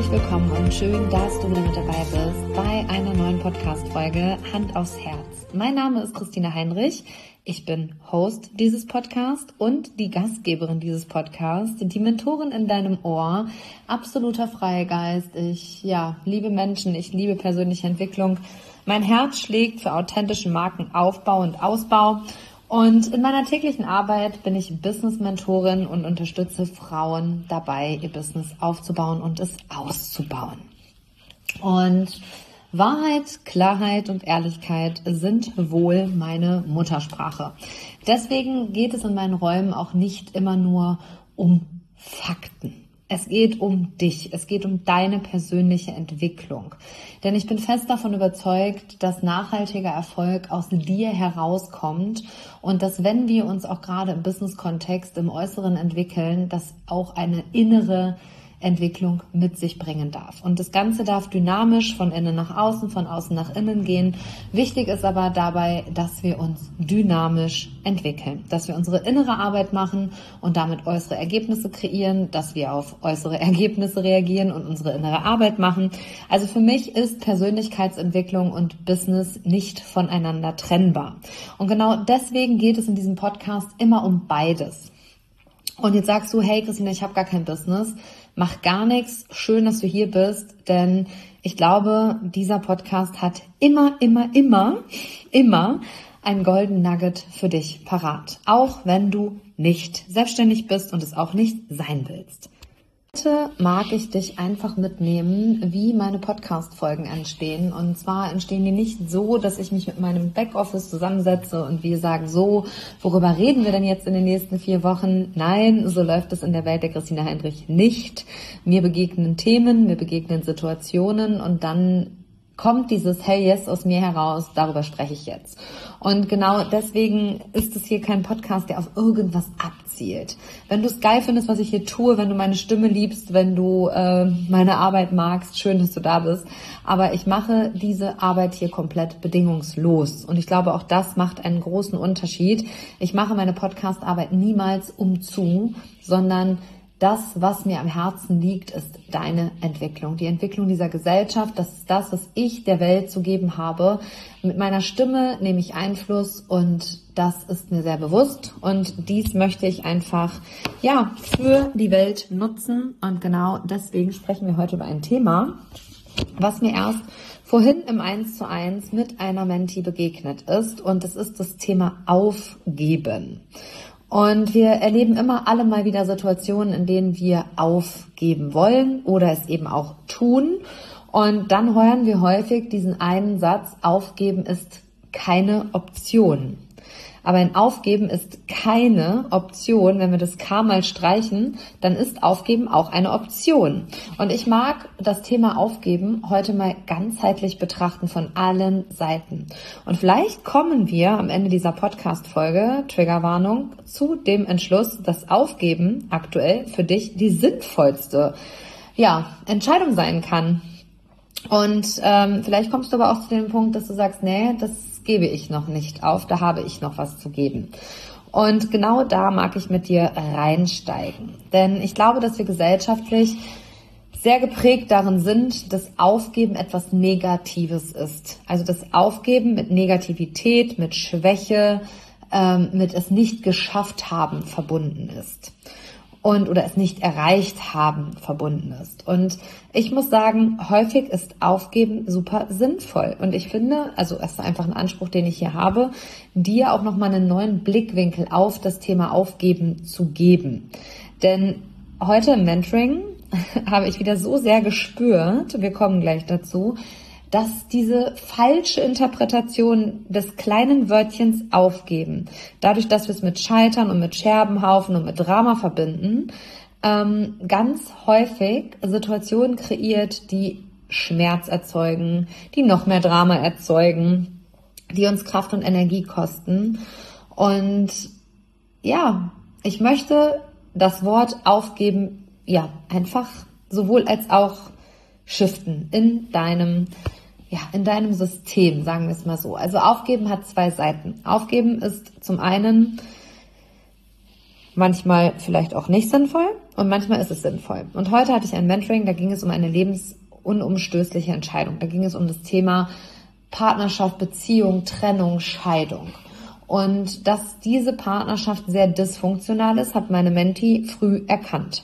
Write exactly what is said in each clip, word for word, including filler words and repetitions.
herzlich willkommen und schön, dass du wieder mit dabei bist bei einer neuen Podcast-Folge Hand aufs Herz. Mein Name ist Christina Heinrich. Ich bin Host dieses Podcasts und die Gastgeberin dieses Podcasts, die Mentorin in deinem Ohr, absoluter Freigeist. Ich ja, liebe Menschen, ich liebe persönliche Entwicklung. Mein Herz schlägt für authentischen Markenaufbau und Ausbau. Und in meiner täglichen Arbeit bin ich Business-Mentorin und unterstütze Frauen dabei, ihr Business aufzubauen und es auszubauen. Und Wahrheit, Klarheit und Ehrlichkeit sind wohl meine Muttersprache. Deswegen geht es in meinen Räumen auch nicht immer nur um Fakten. Es geht um dich, es geht um deine persönliche Entwicklung. Denn ich bin fest davon überzeugt, dass nachhaltiger Erfolg aus dir herauskommt und dass, wenn wir uns auch gerade im Business-Kontext im Äußeren entwickeln, dass auch eine innere Entwicklung mit sich bringen darf. Und das Ganze darf dynamisch von innen nach außen, von außen nach innen gehen. Wichtig ist aber dabei, dass wir uns dynamisch entwickeln, dass wir unsere innere Arbeit machen und damit äußere Ergebnisse kreieren, dass wir auf äußere Ergebnisse reagieren und unsere innere Arbeit machen. Also für mich ist Persönlichkeitsentwicklung und Business nicht voneinander trennbar. Und genau deswegen geht es in diesem Podcast immer um beides. Und jetzt sagst du, hey Christina, ich habe gar kein Business. Mach gar nichts. Schön, dass du hier bist, denn ich glaube, dieser Podcast hat immer, immer, immer, immer ein Golden Nugget für dich parat. Auch wenn du nicht selbstständig bist und es auch nicht sein willst. Heute mag ich dich einfach mitnehmen, wie meine Podcast-Folgen entstehen. Und zwar entstehen die nicht so, dass ich mich mit meinem Backoffice zusammensetze und wir sagen so, worüber reden wir denn jetzt in den nächsten vier Wochen? Nein, so läuft es in der Welt der Christina Heinrich nicht. Mir begegnen Themen, mir begegnen Situationen und dann kommt dieses Hey Yes aus mir heraus, darüber spreche ich jetzt. Und genau deswegen ist es hier kein Podcast, der auf irgendwas abzielt. Wenn du es geil findest, was ich hier tue, wenn du meine Stimme liebst, wenn du äh, meine Arbeit magst, schön, dass du da bist. Aber ich mache diese Arbeit hier komplett bedingungslos. Und ich glaube, auch das macht einen großen Unterschied. Ich mache meine Podcast-Arbeit niemals umzu, sondern das, was mir am Herzen liegt, ist deine Entwicklung. Die Entwicklung dieser Gesellschaft, das ist das, was ich der Welt zu geben habe. Mit meiner Stimme nehme ich Einfluss und das ist mir sehr bewusst. Und dies möchte ich einfach, ja, für die Welt nutzen. Und genau deswegen sprechen wir heute über ein Thema, was mir erst vorhin im eins zu eins mit einer Mentee begegnet ist. Und das ist das Thema Aufgeben. Und wir erleben immer alle mal wieder Situationen, in denen wir aufgeben wollen oder es eben auch tun. Und dann hören wir häufig diesen einen Satz, Aufgeben ist keine Option. Aber ein Aufgeben ist keine Option. Wenn wir das K mal streichen, dann ist Aufgeben auch eine Option. Und ich mag das Thema Aufgeben heute mal ganzheitlich betrachten von allen Seiten. Und vielleicht kommen wir am Ende dieser Podcast-Folge, Triggerwarnung, zu dem Entschluss, dass Aufgeben aktuell für dich die sinnvollste, ja, Entscheidung sein kann. Und ähm, vielleicht kommst du aber auch zu dem Punkt, dass du sagst, nee, das gebe ich noch nicht auf, da habe ich noch was zu geben. Und genau da mag ich mit dir reinsteigen. Denn ich glaube, dass wir gesellschaftlich sehr geprägt darin sind, dass Aufgeben etwas Negatives ist. Also das Aufgeben mit Negativität, mit Schwäche, ähm, mit es nicht geschafft haben verbunden ist. Und oder es nicht erreicht haben verbunden ist. Und ich muss sagen, häufig ist Aufgeben super sinnvoll. Und ich finde, also es ist einfach ein Anspruch, den ich hier habe, dir auch nochmal einen neuen Blickwinkel auf das Thema Aufgeben zu geben. Denn heute im Mentoring habe ich wieder so sehr gespürt, wir kommen gleich dazu, dass diese falsche Interpretation des kleinen Wörtchens Aufgeben, dadurch, dass wir es mit Scheitern und mit Scherbenhaufen und mit Drama verbinden, ähm, ganz häufig Situationen kreiert, die Schmerz erzeugen, die noch mehr Drama erzeugen, die uns Kraft und Energie kosten. Und ja, ich möchte das Wort Aufgeben ja einfach sowohl als auch shiften in deinem ja, in deinem System, sagen wir es mal so. Also Aufgeben hat zwei Seiten. Aufgeben ist zum einen manchmal vielleicht auch nicht sinnvoll und manchmal ist es sinnvoll. Und heute hatte ich ein Mentoring, da ging es um eine lebensunumstößliche Entscheidung. Da ging es um das Thema Partnerschaft, Beziehung, Trennung, Scheidung. Und dass diese Partnerschaft sehr dysfunktional ist, hat meine Mentee früh erkannt.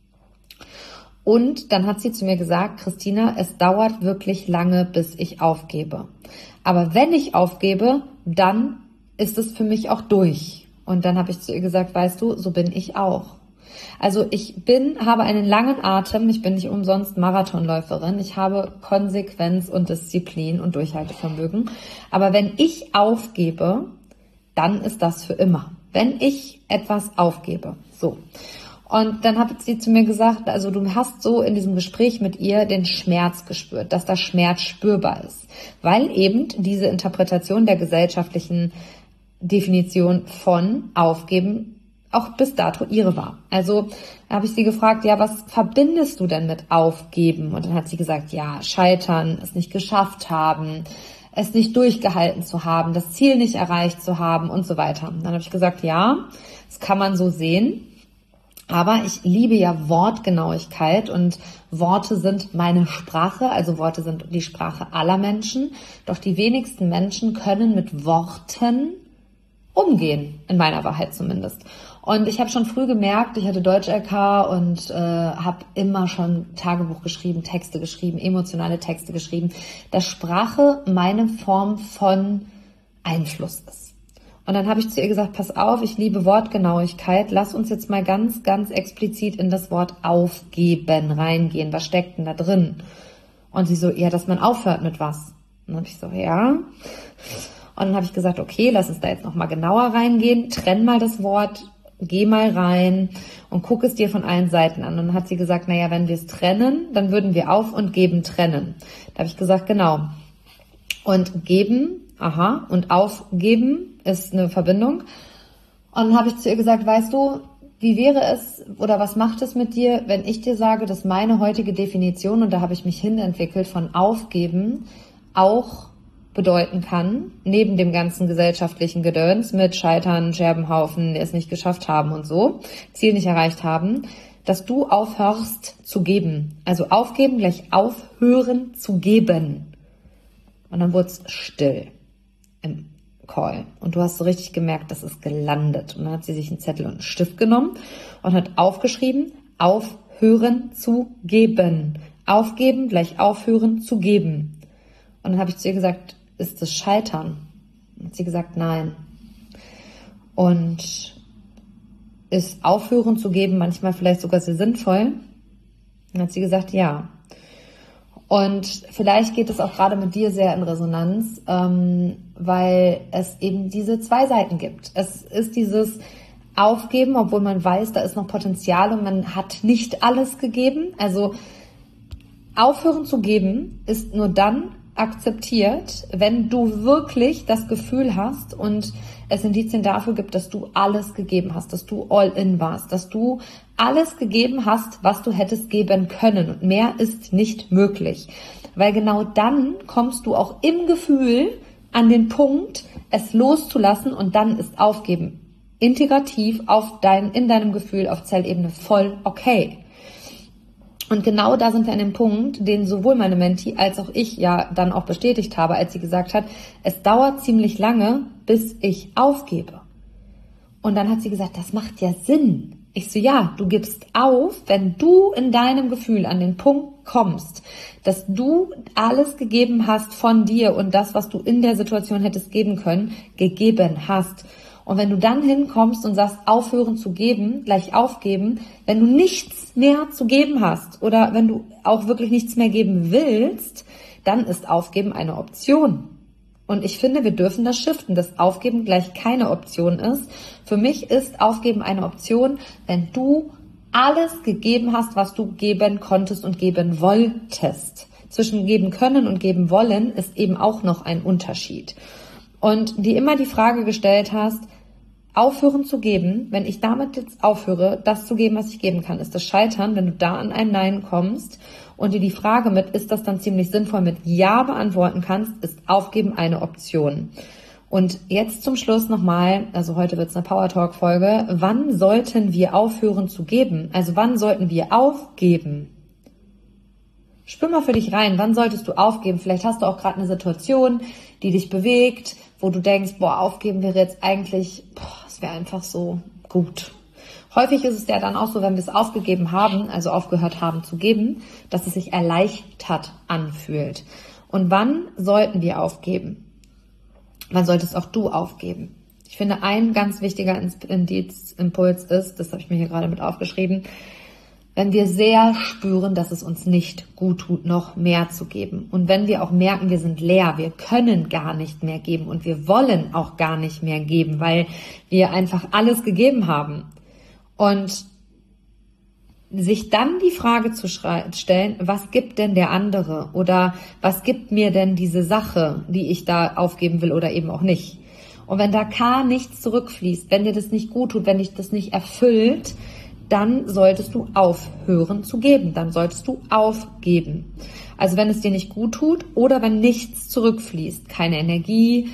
Und dann hat sie zu mir gesagt, Christina, es dauert wirklich lange, bis ich aufgebe. Aber wenn ich aufgebe, dann ist es für mich auch durch. Und dann habe ich zu ihr gesagt, weißt du, so bin ich auch. Also ich bin, habe einen langen Atem, ich bin nicht umsonst Marathonläuferin, ich habe Konsequenz und Disziplin und Durchhaltevermögen. Aber wenn ich aufgebe, dann ist das für immer. Wenn ich etwas aufgebe, so. Und dann hat sie zu mir gesagt, also du hast so in diesem Gespräch mit ihr den Schmerz gespürt, dass der Schmerz spürbar ist, weil eben diese Interpretation der gesellschaftlichen Definition von Aufgeben auch bis dato ihre war. Also habe ich sie gefragt, ja, was verbindest du denn mit Aufgeben? Und dann hat sie gesagt, ja, scheitern, es nicht geschafft haben, es nicht durchgehalten zu haben, das Ziel nicht erreicht zu haben und so weiter. Und dann habe ich gesagt, ja, das kann man so sehen. Aber ich liebe ja Wortgenauigkeit und Worte sind meine Sprache, also Worte sind die Sprache aller Menschen. Doch die wenigsten Menschen können mit Worten umgehen, in meiner Wahrheit zumindest. Und ich habe schon früh gemerkt, ich hatte Deutsch-L K und äh, habe immer schon Tagebuch geschrieben, Texte geschrieben, emotionale Texte geschrieben, dass Sprache meine Form von Einfluss ist. Und dann habe ich zu ihr gesagt, pass auf, ich liebe Wortgenauigkeit, lass uns jetzt mal ganz, ganz explizit in das Wort aufgeben reingehen. Was steckt denn da drin? Und sie so, ja, dass man aufhört mit was. Und dann habe ich so, ja. Und dann habe ich gesagt, okay, lass uns da jetzt nochmal genauer reingehen, trenn mal das Wort, geh mal rein und guck es dir von allen Seiten an. Und dann hat sie gesagt, naja, wenn wir es trennen, dann würden wir auf und geben trennen. Da habe ich gesagt, genau. Und geben, aha, und aufgeben ist eine Verbindung. Und dann habe ich zu ihr gesagt, weißt du, wie wäre es oder was macht es mit dir, wenn ich dir sage, dass meine heutige Definition, und da habe ich mich hinentwickelt, von aufgeben auch bedeuten kann, neben dem ganzen gesellschaftlichen Gedöns mit Scheitern, Scherbenhaufen, die es nicht geschafft haben und so, Ziel nicht erreicht haben, dass du aufhörst zu geben. Also aufgeben gleich aufhören zu geben. Und dann wurde es still im Call. Und du hast so richtig gemerkt, das ist gelandet. Und dann hat sie sich einen Zettel und einen Stift genommen und hat aufgeschrieben, aufhören zu geben. Aufgeben gleich aufhören zu geben. Und dann habe ich zu ihr gesagt, ist das Scheitern? Und hat sie gesagt, nein. Und ist aufhören zu geben manchmal vielleicht sogar sehr sinnvoll? Dann hat sie gesagt, ja. Und vielleicht geht es auch gerade mit dir sehr in Resonanz, ähm, weil es eben diese zwei Seiten gibt. Es ist dieses Aufgeben, obwohl man weiß, da ist noch Potenzial und man hat nicht alles gegeben. Also aufhören zu geben ist nur dann akzeptiert, wenn du wirklich das Gefühl hast und es Indizien dafür gibt, dass du alles gegeben hast, dass du all in warst, dass du alles gegeben hast, was du hättest geben können und mehr ist nicht möglich. Weil genau dann kommst du auch im Gefühl an den Punkt, es loszulassen und dann ist Aufgeben integrativ auf dein, in deinem Gefühl auf Zellebene voll okay. Und genau da sind wir an dem Punkt, den sowohl meine Mentee als auch ich ja dann auch bestätigt habe, als sie gesagt hat, es dauert ziemlich lange, bis ich aufgebe. Und dann hat sie gesagt, das macht ja Sinn. Ich so, ja, du gibst auf, wenn du in deinem Gefühl an den Punkt kommst, dass du alles gegeben hast von dir und das, was du in der Situation hättest geben können, gegeben hast. Und wenn du dann hinkommst und sagst, aufhören zu geben, gleich aufgeben, wenn du nichts mehr zu geben hast oder wenn du auch wirklich nichts mehr geben willst, dann ist Aufgeben eine Option. Und ich finde, wir dürfen das shiften, dass Aufgeben gleich keine Option ist. Für mich ist Aufgeben eine Option, wenn du alles gegeben hast, was du geben konntest und geben wolltest. Zwischen geben können und geben wollen ist eben auch noch ein Unterschied. Und dir immer die Frage gestellt hast, aufhören zu geben, wenn ich damit jetzt aufhöre, das zu geben, was ich geben kann, ist das Scheitern, wenn du da an ein Nein kommst und dir die Frage mit, ist das dann ziemlich sinnvoll, mit Ja beantworten kannst, ist Aufgeben eine Option. Und jetzt zum Schluss nochmal, also heute wird es eine Power Talk Folge, wann sollten wir aufhören zu geben? Also wann sollten wir aufgeben? Spür mal für dich rein, wann solltest du aufgeben? Vielleicht hast du auch gerade eine Situation, die dich bewegt, wo du denkst, boah, aufgeben wäre jetzt eigentlich, boah, es wäre einfach so gut. Häufig ist es ja dann auch so, wenn wir es aufgegeben haben, also aufgehört haben zu geben, dass es sich erleichtert anfühlt. Und wann sollten wir aufgeben? Wann solltest auch du aufgeben? Ich finde, ein ganz wichtiger Indiz, Impuls ist, das habe ich mir hier gerade mit aufgeschrieben, wenn wir sehr spüren, dass es uns nicht gut tut, noch mehr zu geben. Und wenn wir auch merken, wir sind leer, wir können gar nicht mehr geben und wir wollen auch gar nicht mehr geben, weil wir einfach alles gegeben haben. Und sich dann die Frage zu stellen, was gibt denn der andere oder was gibt mir denn diese Sache, die ich da aufgeben will oder eben auch nicht. Und wenn da gar nichts zurückfließt, wenn dir das nicht gut tut, wenn dich das nicht erfüllt, dann solltest du aufhören zu geben, dann solltest du aufgeben. Also wenn es dir nicht gut tut oder wenn nichts zurückfließt, keine Energie,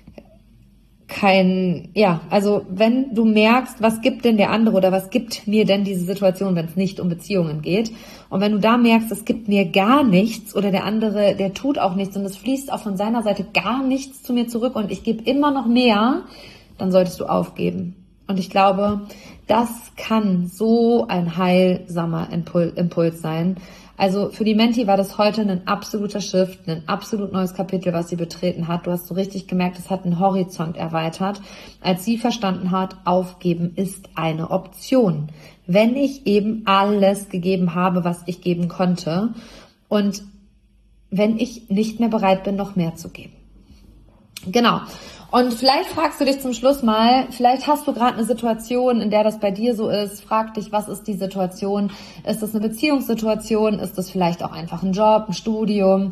kein, ja, also wenn du merkst, was gibt denn der andere oder was gibt mir denn diese Situation, wenn es nicht um Beziehungen geht, und wenn du da merkst, es gibt mir gar nichts oder der andere, der tut auch nichts und es fließt auch von seiner Seite gar nichts zu mir zurück und ich gebe immer noch mehr, dann solltest du aufgeben. Und ich glaube, das kann so ein heilsamer Impuls sein. Also für die Menti war das heute ein absoluter Shift, ein absolut neues Kapitel, was sie betreten hat. Du hast so richtig gemerkt, es hat einen Horizont erweitert, als sie verstanden hat, aufgeben ist eine Option. Wenn ich eben alles gegeben habe, was ich geben konnte und wenn ich nicht mehr bereit bin, noch mehr zu geben. Genau. Und vielleicht fragst du dich zum Schluss mal, vielleicht hast du gerade eine Situation, in der das bei dir so ist. Frag dich, was ist die Situation? Ist das eine Beziehungssituation? Ist das vielleicht auch einfach ein Job, ein Studium,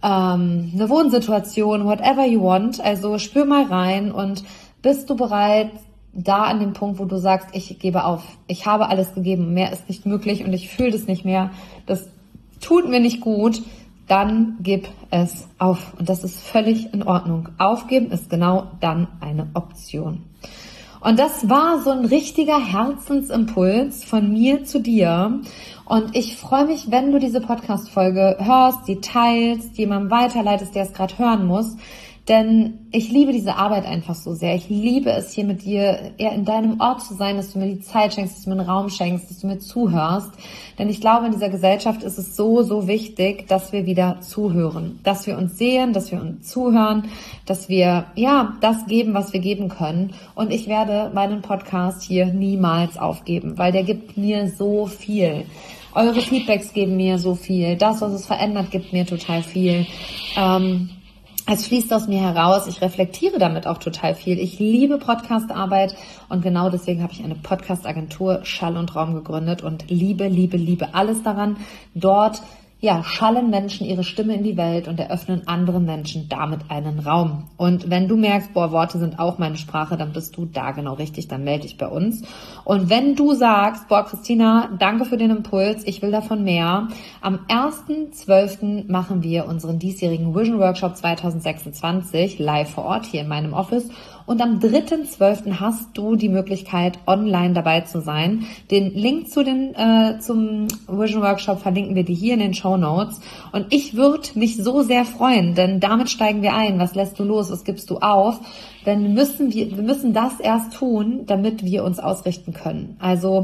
ähm, eine Wohnsituation, whatever you want? Also spür mal rein und bist du bereit, da an dem Punkt, wo du sagst, ich gebe auf, ich habe alles gegeben, mehr ist nicht möglich und ich fühle das nicht mehr, das tut mir nicht gut, dann gib es auf. Und das ist völlig in Ordnung. Aufgeben ist genau dann eine Option. Und das war so ein richtiger Herzensimpuls von mir zu dir. Und ich freue mich, wenn du diese Podcast-Folge hörst, die teilst, jemandem weiterleitest, der es gerade hören muss. Denn ich liebe diese Arbeit einfach so sehr. Ich liebe es, hier mit dir eher in deinem Ort zu sein, dass du mir die Zeit schenkst, dass du mir einen Raum schenkst, dass du mir zuhörst. Denn ich glaube, in dieser Gesellschaft ist es so, so wichtig, dass wir wieder zuhören. Dass wir uns sehen, dass wir uns zuhören, dass wir, ja, das geben, was wir geben können. Und ich werde meinen Podcast hier niemals aufgeben, weil der gibt mir so viel. Eure Feedbacks geben mir so viel. Das, was es verändert, gibt mir total viel. Ähm, Es fließt aus mir heraus, ich reflektiere damit auch total viel. Ich liebe Podcast-Arbeit und genau deswegen habe ich eine Podcast-Agentur Schall und Raum gegründet und liebe, liebe, liebe alles daran. Dort ja, schallen Menschen ihre Stimme in die Welt und eröffnen anderen Menschen damit einen Raum. Und wenn du merkst, boah, Worte sind auch meine Sprache, dann bist du da genau richtig, dann melde dich bei uns. Und wenn du sagst, boah, Christina, danke für den Impuls, ich will davon mehr, am ersten zwölften machen wir unseren diesjährigen Vision Workshop zwanzig sechsundzwanzig live vor Ort hier in meinem Office. Und am dritten zwölften hast du die Möglichkeit, online dabei zu sein. Den Link zu den, äh, zum Vision Workshop verlinken wir dir hier in den Shownotes. Und ich würde mich so sehr freuen, denn damit steigen wir ein. Was lässt du los? Was gibst du auf? Denn müssen wir, wir müssen das erst tun, damit wir uns ausrichten können. Also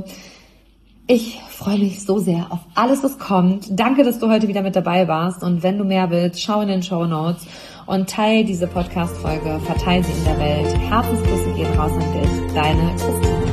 ich freue mich so sehr auf alles, was kommt. Danke, dass du heute wieder mit dabei warst. Und wenn du mehr willst, schau in den Shownotes und teile diese Podcast-Folge, verteile sie in der Welt. Herzensgrüße gehen raus an dich, deine Christina.